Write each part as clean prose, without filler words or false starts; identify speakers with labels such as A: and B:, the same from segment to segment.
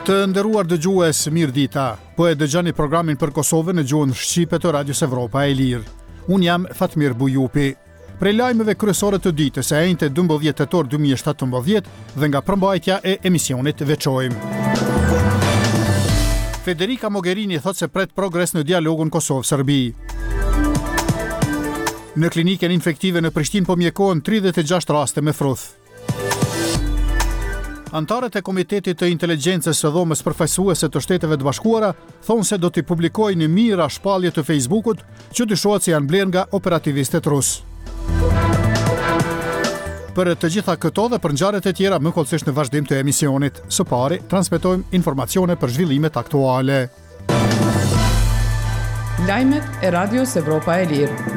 A: Të nderuar dëgjues, mirë dita. Po e dëgjoni programin për Kosovën në gjuhën shqipe të Radios Evropa e Lirë. Unë jam Fatmir Bujupi. Prej lajmeve kryesore të ditës së enjte 12 tetor 2017 dhe nga përmbajtja e emisionit veçojmë. Federica Mogherini thot se pret progres në dialogun Kosovë-Serbi. Në klinikën infektive në Prishtinë po mjekohen 36 raste me fruth. Antarët e Komitetit të Inteligjencës së Dhomës Përfaqësuese të Shteteve të Bashkuara thonë se do t'i publikojnë mira shpallje të Facebookut që dyshohet se janë blerë nga operativistët rusë. Për të gjitha këto dhe për ngjarjet e tjera më kollësisht në vazhdim të emisionit. Së pari, transmetojmë informacione për zhvillimet aktuale.
B: Lajmet e Radios Evropa e Lirë.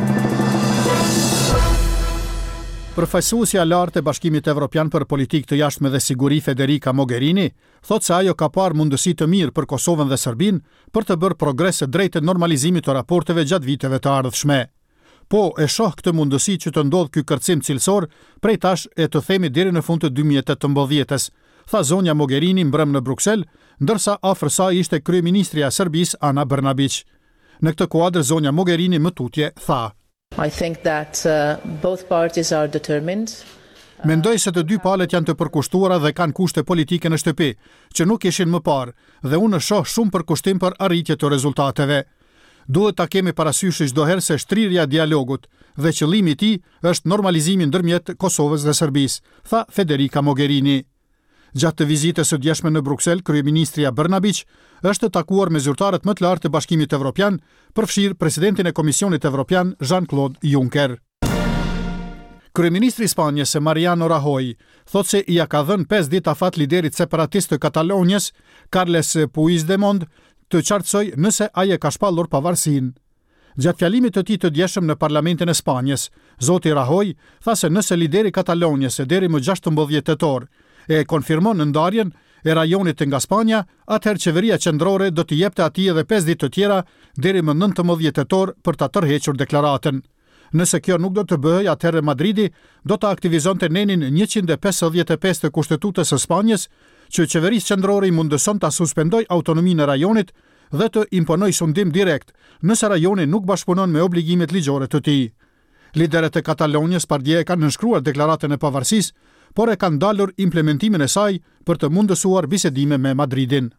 A: Përfaqësuesja lartë e Bashkimit Evropian për Politikë të Jashtme dhe Siguri Federica Mogherini thotë se ajo ka parë mundësi të mirë për Kosovën dhe Serbinë për të bërë progrese drejt normalizimit të raporteve gjatë viteve të ardhshme. Po e shoh këtë mundësi që të ndodhë ky kërcim cilësor prej tash e të themi deri në fund të 2018-s, tha zonja Mogherini mbrëm në Bruksel, ndërsa afër saj ishte kryeministrja e Serbisë Ana Brnabić. Në këtë kuadër zonja Mogherini më tutje tha:
C: I think that both parties are determined.
A: Mendoj se të dy palët janë të përkushtuara dhe kanë kushte politike në shtëpi, që nuk ishin më parë, dhe unë shoh shumë përkushtim për arritje të rezultateve. Duhet ta kemi parasysh çdoherë se shtrirja e dialogut dhe qëllimi i tij është normalizimi ndërmjet Kosovës dhe Serbisë, tha Federica Mogherini. Gjatë të vizitës së djeshme në Bruksel, kryeministrja Brnabić është takuar me zyrtarët më të lartë të Bashkimit Evropian, përfshirë presidentin e Komisionit Evropian Jean-Claude Juncker. Kryeministri i Spanjës Mariano Rajoy thotë se ia ka dhënë 5 ditë afat liderit separatist të Katalonjës, Carles Puigdemont, të qartësoj nëse ai e ka shpallur pavarësinë. Gjatë fjalimit të tij të djeshëm në Parlamentin e Spanjës, zoti Rajoy tha se nëse lideri Katalonjës deri më 16 tetor e konfirmon ndarjen e rajonit nga Spanja, atëherë qeveria qendrore do t'i jepte atij edhe 5 ditë të tjera deri më 19 tetor për ta tërhequr deklaratën. Nëse kjo nuk do të bëhej, atëherë Madridi do të aktivizonte nenin 155 të Kushtetutës së Spanjës, që qeverisë qendrore i mundëson ta suspendoj autonominë e rajonit dhe të imponoj sundim direkt nëse rajoni nuk bashkëpunon me obligimet ligjore të tij. Liderët e Katalonjës pardje kanë nënshkruar deklaratën e pavarësisë, por e kanë ndalur implementimin e saj për të mundësuar bisedime me Madridin.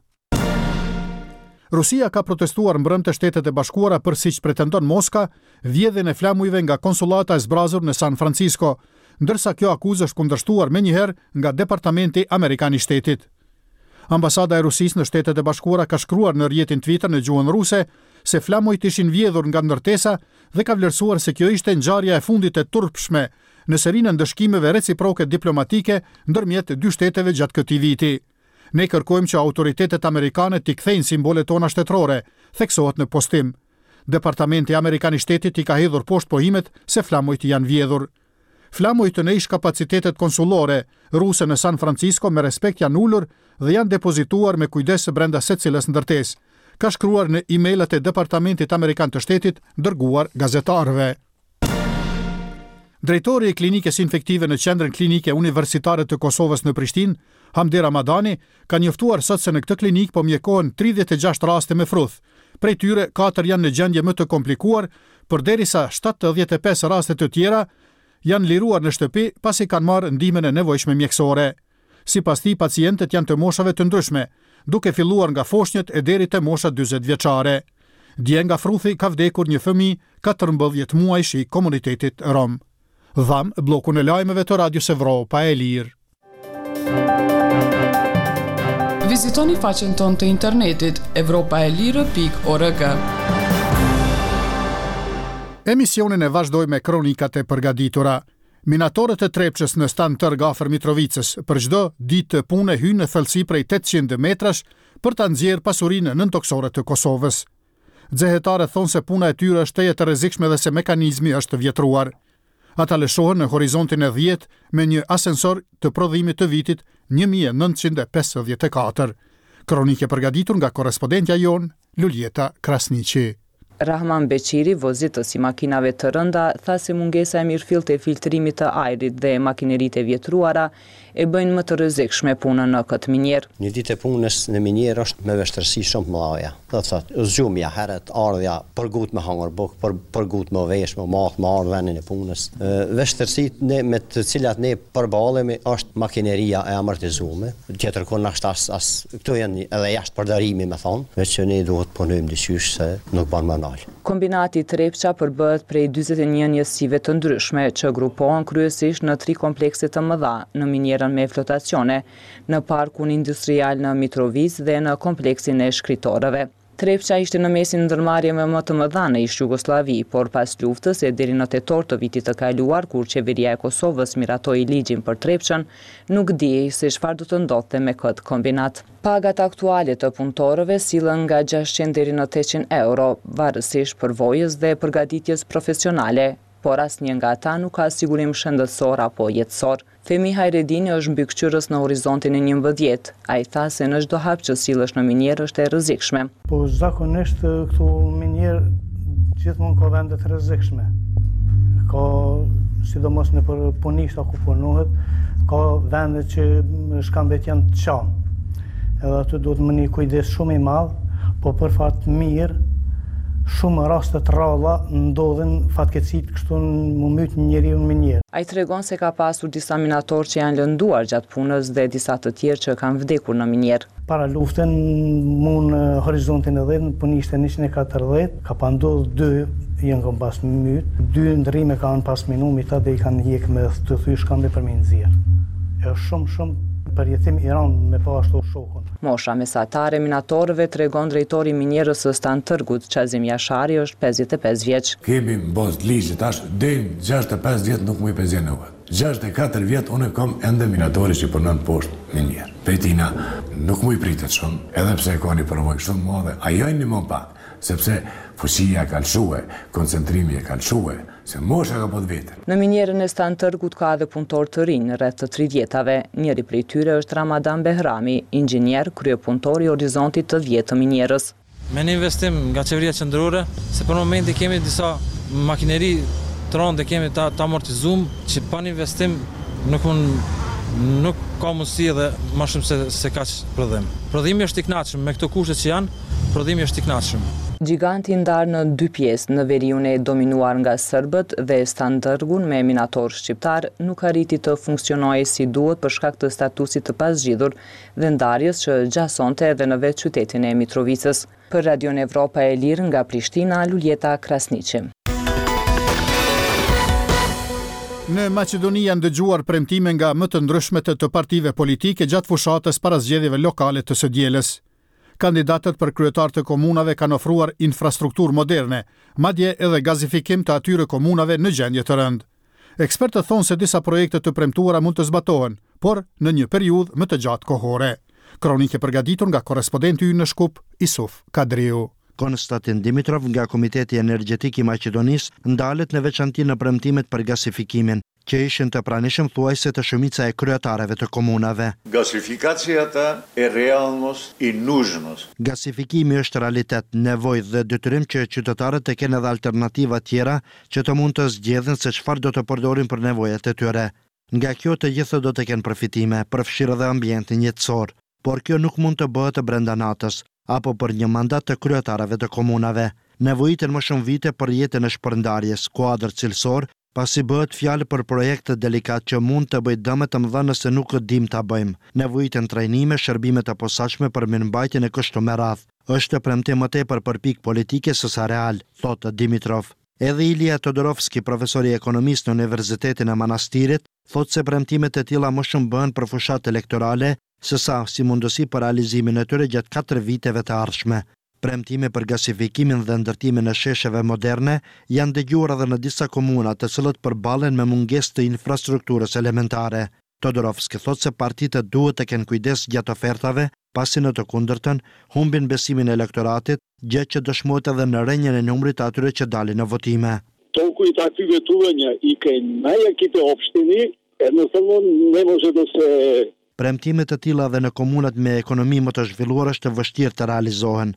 A: Rusia ka protestuar mbrëm të Shtetet e Bashkuara për, siç pretendon Moska, vjedhjen e flamujve nga konsullata e zbrazur në San Francisco, ndërsa kjo akuzë është kundërshtuar menjëherë nga Departamenti Amerikan i Shtetit. Ambasada e Rusisë në Shtetet e Bashkuara ka shkruar në rrjetin Twitter në gjuhën ruse se flamujt ishin vjedhur nga ndërtesa dhe ka vlerësuar se kjo ishte ngjarja e fundit e turpshme në serinë ndëshkimeve reciproke diplomatike ndërmjet dy shteteve gjatë këtij viti. Ne kërkojmë që autoritetet amerikane t'i kthejnë simbolet tona shtetërore, theksohet në postim. Departamenti Amerikan i Shtetit i ka hedhur poshtë pohimet se flamujt janë vjedhur. Flamujt në ish kapacitetet konsullore ruse në San Francisco me respekt janë ulur dhe janë depozituar me kujdes brenda secilës ndërtesë, ka shkruar në emailet e Departamentit Amerikan të Shtetit dërguar gazetarëve. Drejtori i klinikës infektive në qendrën klinike universitare të Kosovës në Prishtinë, Hamdi Ramadani, ka njoftuar sot se në këtë klinikë po mjekohen 36 raste me fruth. Prej tyre 4 janë në gjendje më të komplikuar, përderisa 75 raste të tjera janë liruar në shtëpi pasi kanë marrë ndihmën e nevojshme mjekësore. Sipas tij, pacientët janë të moshave të ndryshme, duke filluar nga foshnjët e deri te mosha 40 vjeçare. Dje nga fruthi ka vdekur një fëmijë 14 muajsh i komunitetit rom. Dham blokun e lajmeve të Radios Evropa e Lirë.
B: Vizitoni faqen tonë të internetit evropaelire.org.
A: Emisionin e vazhdoj me kronikat e përgatitura. Minatorët e Trepçës në stan tërg afër Mitrovicës për çdo ditë pune hynë në thellësi prej 800 metrash për ta nxjerrë pasurinë nëntoksore të Kosovës. Xhehetarët thonë se puna e tyre është e rrezikshme dhe se mekanizmi është vjetruar. Ata lëshohen në horizontin e 10 me një asensor të prodhimit të vitit 1954. Kronike përgatitur nga korrespondentja jon Luljeta Krasniqi.
D: Rahman Beqiri, vozitës i makinave të rënda, tha se mungesa e mirëfillt e filtrimit të ajrit dhe makineritë e vjetruara e bëjnë më të rrezikshme punën në këtë minjer.
E: Një ditë e punës në minjer është me vështirësi shumë të mëdha. Do të thotë, zgjumja herët, ardha për gut me hangër buk, për gut me vesh, me ardh vendin e punës. Vështirësitë me të cilat ne përballemi është makineria e amortizuar. Tjetër kur na as këto janë edhe jashtë përdarimi me thonë, veç që ne duhet punojmë dyqysh se nuk bën më nal.
D: Kombinati Trepça përbëhet prej 41 njësive të ndryshme që grupohen kryesisht në 3 komplekse të mëdha, në minjerën me flotacione, në parkun industrial në Mitrovic dhe në kompleksin e shkritorëve. Trepça ishte në mesin ndërmarrjeve më të mëdha në ish Jugosllavi, por pas luftës e deri në tetor të vitit të kaluar, kur qeveria e Kosovës miratoi ligjin për Trepçën, nuk dihej se çfarë do të ndodhte me këtë kombinat. Pagat aktuale të punëtorëve sillen nga 600 deri në 800 euro, varësisht përvojës dhe përgatitjes profesionale, por asnjë nga ata nuk ka sigurim shëndetësor apo jetësor. Femi Hajredini është mbikëqyrës në horizontin e 11. Ai tha se në çdo hap që sillesh në minjer është e rrezikshme.
F: Po zakonisht këtu minjer gjithmonë ka vende të rrezikshme. Ka sidomos në për punishta ku punohet, ka vende që shkambet janë të qanë. Edhe aty duhet më një kujdes shumë i madh, po për fat mirë shumë raste të rralla ndodhin fatkeqësitë kështu në myt njeriu në minjer.
D: Ai tregon se ka pasur disa minatorë që janë lënduar gjatë punës dhe disa të tjerë që kanë vdekur në minjer.
F: Para luftën, në horizontin e 10, punishte 140, ka pa ndodhur 2 janë kanë pas myt, 2 ndrime kanë pas minumit dhe i kanë hjek me të thysh kanë për me nxjerr. Është shumë përjetim i rëndë me pa ashtu shokun.
D: Mosha mesatare minatorëve tregon drejtori i minjerës së Stan Tërgut, Çazim Jashari, është 55 vjeç.
G: Kemi mbos ligjit tash deri 65 vjet nuk më i pensionohet. 64 vjet unë kam ende minatori që punon poshtë minjer. Petina nuk më i pritet shumë, edhe pse ka një përvojë shumë të madhe. Ajo një më pak, sepse fuqia ka lëshue, koncentrimi e ka lëshue, se mosha ka po të vetër.
D: Në minjerën e Stan Tërgut ka edhe punëtorë të rinj, rreth të 30-tave. Njëri prej tyre është Ramadan Behrami, inxhinier, kryepunëtor i horizontit të 10 të minjerës.
H: Me një investim nga qeveria qendrore, se për momenti kemi disa makineri të rënda kemi të amortizuar, që pa një investim nuk ka mundësi edhe më shumë se kaq prodhim. Prodhimi është i kënaqshëm me këto kushte që janë, prodhimi është i kënaqshëm.
D: Giganti ndar në 2 pjesë, në veriun e dominuar nga serbët dhe Stan Tërgun me minator shqiptar nuk arriti të funksionojë si duhet për shkak të statusit të pazgjidhur dhe ndarjes që gjasonte edhe në vetë qytetin e Mitrovicës. Për Radion Evropa e Lirë nga Prishtina, Luljeta Krasniqi.
A: Në Maqedoni janë dëgjuar premtime nga më të ndryshmet të partive politike gjatë fushatës para zgjedhjeve lokale të së dielës. Kandidatët për kryetar të komunave kanë ofruar infrastrukturë moderne, madje edhe gazifikim të atyre komunave në gjendje të rëndë. Ekspertët thonë se disa projekte të premtuara mund të zbatohen, por në një periudhë më të gjatë kohore. Kronike përgatitur nga korrespondenti ynë në Shkup, Isuf Kadriu.
I: Konstantin Dimitrov nga Komiteti Energjetik i Maqedonisë ndalet në veçanti në premtimet për gasifikimin, që ishin të pranishëm thuajse të shumica e kryetarëve të komunave.
J: Gasifikacijata e realnost i nužnost.
I: Gasifikimi është realitet, nevojë dhe detyrim që qytetarët të kenë edhe alternativa tjera që të mund të zgjedhin se çfarë do të përdorin për nevojat e tyre. Nga kjo të gjithë do të kenë përfitime, përfshirë edhe ambientin jetësor, por kjo nuk mund të bëhet brenda natës apo për një mandat të kryetarëve të komunave. Nevojiten më shumë vite për jetën e shpërndarjes, kuadër cilësor, pasi bëhet fjalë për projekte delikat që mund të bëjë dëme të mëdha nëse nuk dim ta bëjmë. Nevojiten trajnime, shërbime të posaçme për mirëmbajtjen e kështu me radhë. Është premtim më tepër për pikë politike se sa real, thotë Dimitrov. Edhe Ilija Todorovski, profesor i ekonomisë në Universitetin e Manastirit, thotë se premtimet e tilla më shumë bëhen për fushatë elektorale sesa si mundësi për realizimin e tyre gjatë 4 viteve të ardhshme. Premtime për gasifikimin dhe ndërtimin e shesheve moderne janë dëgjuar edhe në disa komuna të cilët përballen me mungesë të infrastrukturës elementare. Todorovski thotë se partitë duhet të kenë kujdes gjatë ofertave, pasi në të kundërtën humbin besimin e elektoratit, gjë që dëshmohet edhe në rënien e numrit të atyre që dalin në votime.
K: Толку и такви ветувања и кај најаките општини, едноставно не може да се
I: Premtimet të tilla dhe në komunat me ekonomi më të zhvilluar është vështirë të realizohen.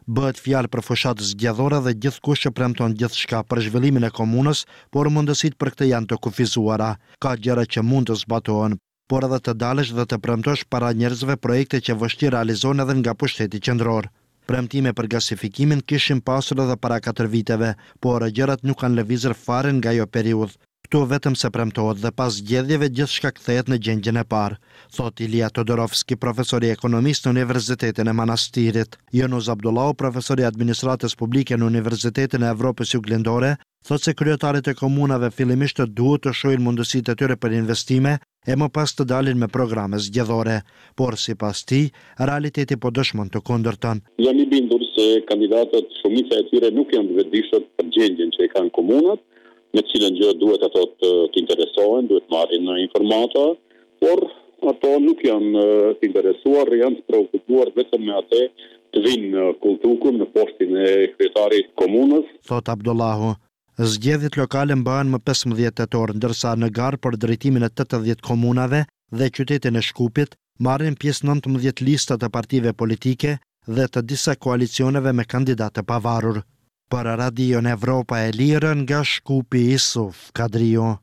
I: Bëhet fjalë për fushatë zgjedhore dhe gjithkush që premton gjithçka për zhvillimin e komunës, por mundësitë për këtë janë të kufizuara. Ka gjëra që mund të zbatohen, por edhe të dalësh dhe të premtosh para njerëzve projekte që vështirë realizohen edhe nga pushteti qendror. Premtime për gasifikimin kishin pasur edhe para 4 viteve, por gjërat nuk kanë lëvizur fare nga ajo periudhë. Këtu vetëm se premtohet dhe pas zgjedhjeve gjithçka kthehet në gjendjen e parë, thot Ilia Todorovski, profesor i ekonomisë në Universitetin e Manastirit. Yunus Abdullahu, profesor i administratës publike në Universitetin e Evropës Juglindore, thot se kryetarët e komunave fillimisht duhet të shohin mundësitë e tyre për investime e më pas të dalin me programe zgjedhore, por sipas tij, realiteti po dëshmon të kundërtën.
K: Jam i bindur se kandidatët, shumica e tyre nuk janë vetëdijshëm për gjendjen që e kanë komunat, me cilën gjë duhet ato të interesohen, duhet marrin informata, por ato nuk janë të interesuar, janë të preokupuar vetëm me atë të vinë kultukun në postin e kryetarit komunës.
I: Thot Abdullahu, zgjedhjet lokale mbahen më 15 tetor, ndërsa në garë për drejtimin e 80 komunave dhe qytetin e Shkupit marrin pjesë 19 lista të partive politike dhe të disa koalicioneve me kandidatë pavarur. Për Radion Evropa e Lirë nga Shkupi Isuf Kadrio.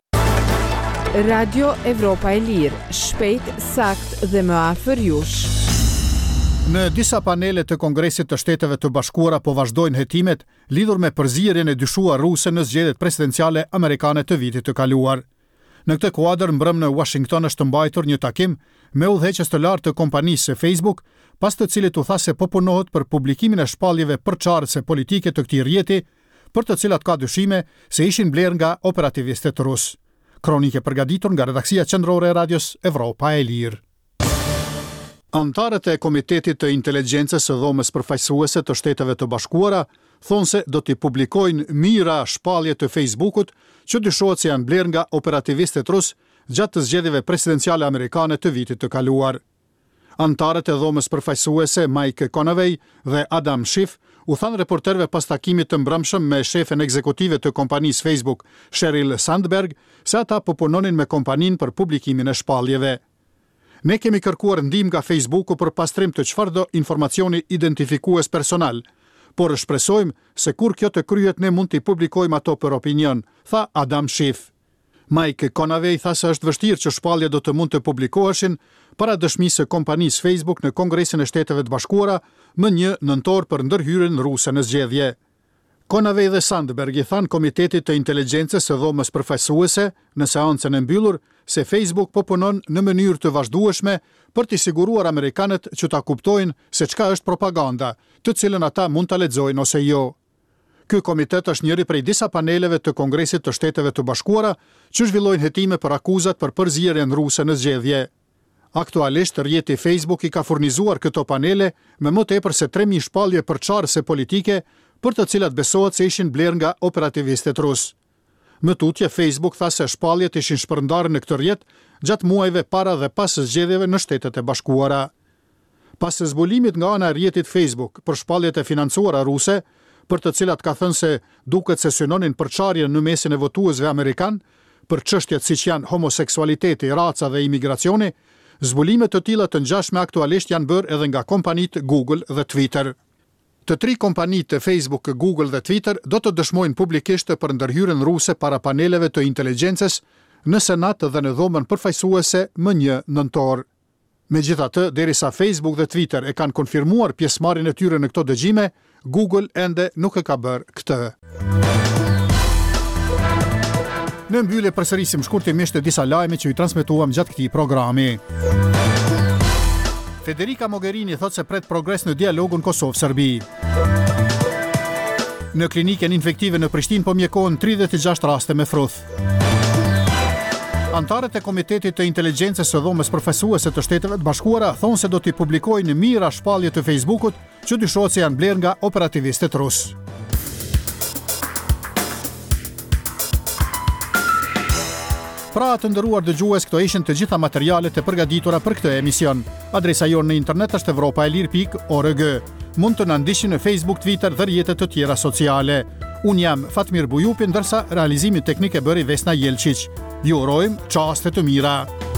L: Radio Evropa e Lirë, shpejt, sakt dhe më afër jush.
A: Në disa panele të Kongresit të Shteteve të Bashkuara po vazhdojnë hetimet lidhur me përzierjen e dyshuar ruse në zgjedhjet presidenciale amerikane të vitit të kaluar. Në këtë kuadër mbrëm në Washington është mbajtur një takim me udhëheqës të lartë të kompanisë së Facebook, pas të cilit u tha se po punohet për publikimin e shpalljeve përçarëse politike të këtij rrjeti, për të cilat ka dyshime se ishin blerë nga operativistët rusë. Kronike përgatitur nga redaksia qendrore e Radios Evropa e Lirë. Antarët e Komitetit të Inteligjencës së Dhomës Përfaqësuese të Shteteve të Bashkuara thonë se do t'i publikojnë mira shpallje të Facebookut që dyshohet se janë blerë nga operativistët rusë gjatë të zgjedhjeve presidenciale amerikane të vitit të kaluar. Antarët e Dhomës Përfaqësuese Mike Conaway dhe Adam Schiff u thanë reporterëve pas takimit të mbrëmshëm me shefen ekzekutive të kompanisë Facebook, Sheryl Sandberg, se ata po punonin me kompaninë për publikimin e shpalljeve. Ne kemi kërkuar ndihmë nga Facebooku për pastrim të çfarëdo informacioni identifikues personal, por shpresojmë se kur kjo të kryhet ne mund t'i publikojmë ato për opinion, tha Adam Schiff. Mike Conaway tha se është vështirë që shpalljet do të mund të publikoheshin para dëshmisë së kompanisë Facebook në Kongresin e Shteteve të Bashkuara më 1 nëntor për ndërhyrjen ruse në zgjedhje. Conaway dhe Sandberg i thanë Komitetit të Inteligjencës së Dhomës Përfaqësuese në seancën e mbyllur se Facebook po punon në mënyrë të vazhdueshme për t'i siguruar amerikanët që ta kuptojnë se çka është propaganda, të cilën ata mund ta lexojnë ose jo. Ky komitet është njëri prej disa paneleve të Kongresit të Shteteve të Bashkuara që zhvillojnë hetime për akuzat për përzierjen ruse në zgjedhje. Aktualisht rrjeti Facebook i ka furnizuar këto panele me më tepër se 3000 shpallje përçarëse politike, për të cilat besohet se ishin blerë nga operativistët rusë. Më tutje, Facebook tha se shpalljet ishin shpërndarë në këtë rrjet gjatë muajve para dhe pas zgjedhjeve në Shtetet e Bashkuara. Pas zbulimit nga ana e rrjetit Facebook për shpalljet e financuara ruse, për të cilat ka thënë se duket se synonin përçarjen në mesin e votuesve amerikan për çështjet siç janë homoseksualiteti, raca dhe imigracioni, zbulime të tilla të ngjashme aktualisht janë bërë edhe nga kompanitë Google dhe Twitter. Të 3 kompanitë Facebook, Google dhe Twitter do të dëshmojnë publikisht për ndërhyrjen ruse para paneleve të inteligjencës në Senat dhe në Dhomën Përfaqësuese më 1 nëntor. Megjithatë, derisa Facebook dhe Twitter e kanë konfirmuar pjesëmarrjen e tyre në këto dëgjime, Google ende nuk e ka bërë këtë. Në mbyllje përsërisim shkurtimisht disa lajme që ju transmetuam gjatë këtij programi. Federica Mogherini thot se pret progres në dialogun Kosovë-Serbi. Në klinikën infektive në Prishtinë po mjekohen 36 raste me fruth. Antarët e Komitetit të Inteligjencës së Dhomës Përfaqësuese të Shteteve të Bashkuara thonë se do t'i publikojnë mira shpallje të Facebookut që dyshohet se janë blerë nga operativistët rusë. Pra të nderuar dëgjues, këto ishin të gjitha materialet e përgatitura për këtë emision. Adresa jonë në internet është evropaelir.org. Mund të na ndiqni në Facebook, Twitter dhe rrjetet të tjera sociale. Unë jam Fatmir Bujupi, ndërsa realizimin teknik e bëri Vesna Jelčić. Ju urojmë çaste të mira.